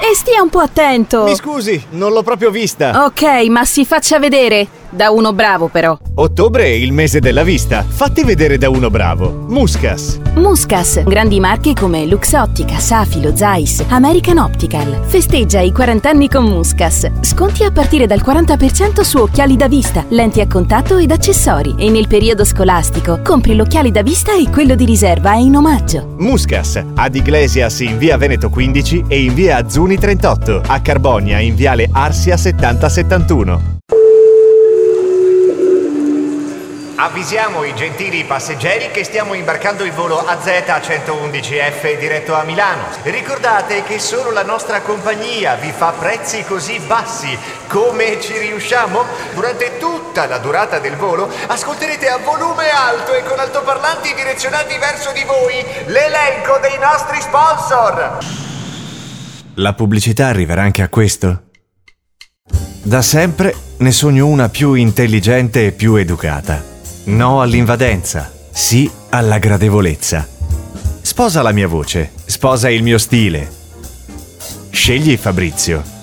E stia un po' attento. Mi scusi, non l'ho proprio vista. Ok, ma si faccia vedere. Da uno bravo, però. Ottobre è il mese della vista. Fatti vedere da uno bravo. Muscas. Muscas, grandi marche come Luxottica, Safilo, Zeiss, American Optical. Festeggia i 40 anni con Muscas. Sconti a partire dal 40% su occhiali da vista, lenti a contatto ed accessori. E nel periodo scolastico, compri l'occhiale da vista e quello di riserva è in omaggio. Muscas, ad Iglesias in via Veneto 15 e in via Azzuni 38. A Carbonia in viale Arsia 7071. Avvisiamo i gentili passeggeri che stiamo imbarcando il volo AZ111F diretto a Milano. Ricordate che solo la nostra compagnia vi fa prezzi così bassi. Come ci riusciamo? Durante tutta la durata del volo ascolterete a volume alto e con altoparlanti direzionati verso di voi l'elenco dei nostri sponsor. La pubblicità arriverà anche a questo? Da sempre ne sogno una più intelligente e più educata. No all'invadenza, sì alla gradevolezza. Sposa la mia voce, sposa il mio stile. Scegli Fabrizio.